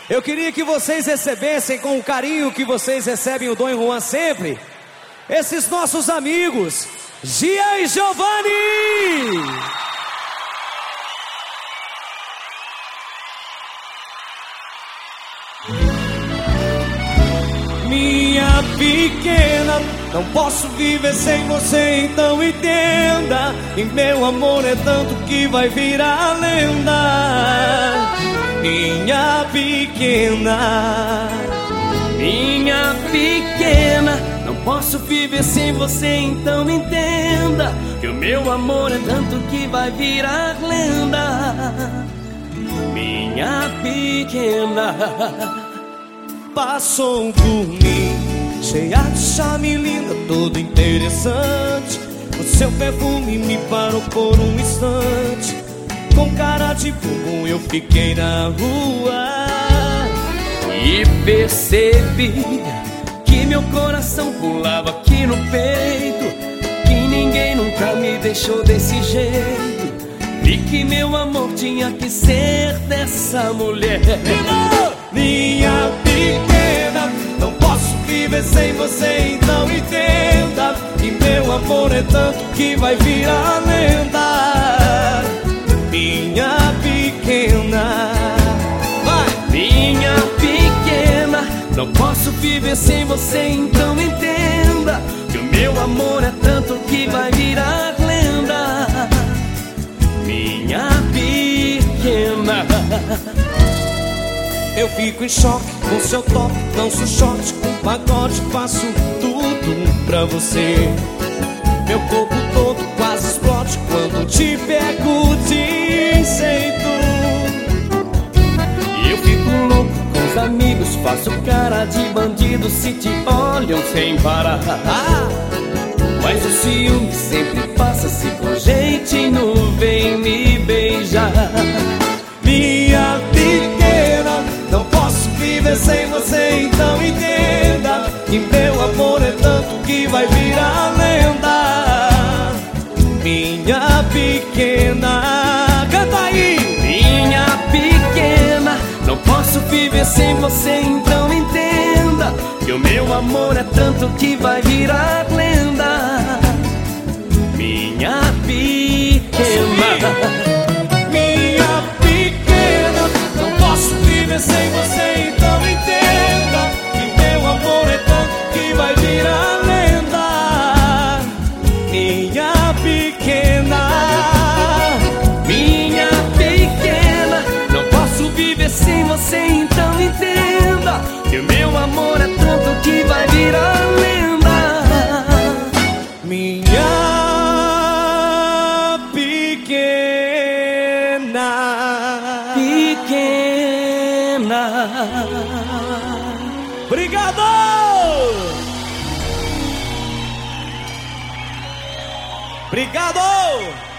Eu queria que vocês recebessem com o carinho que vocês recebem o Dom e Juan sempre, esses nossos amigos, Gia e Giovanni! Minha pequena, não posso viver sem você, então entenda. E meu amor é tanto que vai virar lenda. Minha pequena, não posso viver sem você, então entenda. Que o meu amor é tanto que vai virar lenda. Minha pequena, passou por mim, cheia de charme, linda, toda interessante. O seu perfume me parou por um instante. Com cara de bumbum eu fiquei na rua e percebi que meu coração pulava aqui no peito, que ninguém nunca me deixou desse jeito, e que meu amor tinha que ser dessa mulher. Minha pequena, não posso viver sem você, então entenda. Que meu amor é tanto que vai virar lenda. Minha pequena, vai! Minha pequena, não posso viver sem você, então entenda. Que o meu amor é tanto que vai virar lenda. Minha pequena, eu fico em choque com seu toque, danço short com pagode, faço tudo pra você. Meu corpo todo quase explode quando te pego de jeito. E eu fico louco com os amigos, faço cara de bandido se te olham sem parar. Mas o ciúme sempre passa se por jeitinho vem me beijar. Minha pequena, não posso viver sem você, então entenda. Que meu amor é tanto que vai virar lenda. Minha pequena, canta aí! Minha pequena, não posso viver sem você, então entenda. Que o meu amor é tanto que vai virar lenda. Minha pequena, minha pequena, não posso viver sem você, então entenda. Que meu amor é tanto que vai virar lenda. Minha pequena, minha pequena, não posso viver sem você, então entenda. Que o meu amor é tanto que vai virar lenda. Minha pequena. Obrigado! Obrigado!